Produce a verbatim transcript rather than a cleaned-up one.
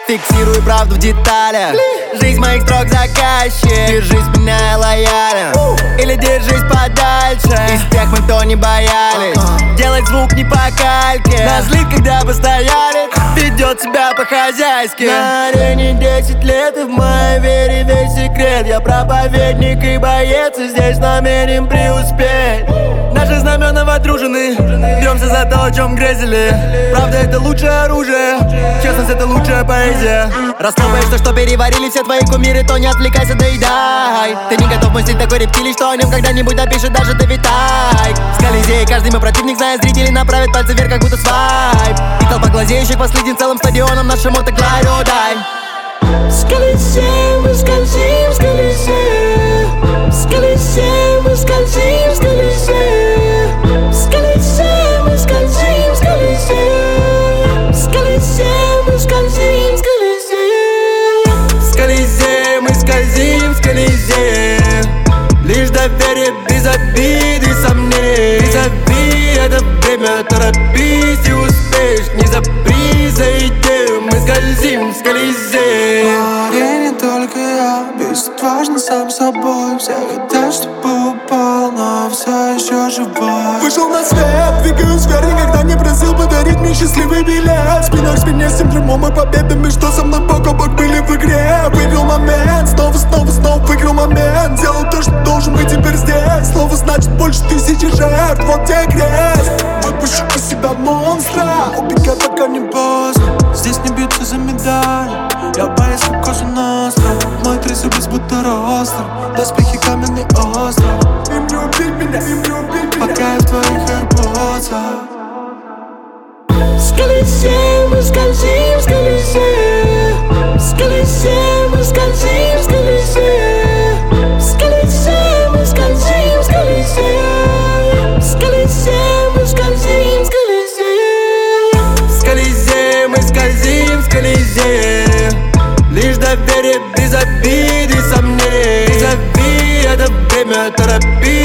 Фиксирую правду в деталях. Жизнь моих строк заказчик. Держись меня лоялен, или держись подальше из тех, мы кто не боялись делать звук не по кальке. Нас злит, когда бы стояли, ведет себя по-хозяйски. На арене десять лет, и в моей вере весь секрет. Я проповедник и боец, и здесь намерен преуспеть. Наши знамена водружены, бьемся за то, о чем грезили. Правда, это лучшее оружие, честность — это лучшая поэзия. Раскопаешься, что переварили все твои кумиры, то не отвлекайся, доедай. Ты не готов мстить такой рептилий, что о нем когда-нибудь напишет даже Давидай. В Колизее каждый мой противник, зная зрителей, направит пальцы вверх, как будто свайп. И толпа глазеющих последним целым стадионом нашему мотоглайд дай. С Колизея мы скользим, с Колизея. С Колизея мы скользим, с Колизея. С Колизея мы скользим, с Колизея. С Колизея мы скользим, с Колизея. С Колизея мы скользим, с Колизея. Лишь доверие без обид и сомнений. Не зови это время, торопись и успеешь. Не запри за идею, мы скользим с Колизея. На арене только я, безотважно сам собой. Все хотят, чтобы упал, но все еще живой. Вышел на свет, двигаюсь вверх, никогда не просил подарить мне счастливый билет. Спина к спине с синдромом и победами, что со мной бок о бок были в игре. Выиграл момент, снова, снова, снова выиграл момент. Делал то, что должен быть теперь здесь. Слово значит больше тысячи жертв, вот тебе крест. Выпущу из себя монстра, убегай, пока не поздно. Здесь не бьются за медаль, я боюсь как кожа ностра. Мой трясу без будто ростер, доспехи каменный остров. Им не убить меня, им не убить меня, пока я в твоих арбузах. С Колизея мы скользим, с Колизея. С Колизея мы скользим, с Колизея. С Колизея мы скользим, с Колизея. С Колизея мы скользим, с Колизея. С Колизея мы скользим, с Колизея. Лишь доверие без обид и сомнений. Не зови это время, торопись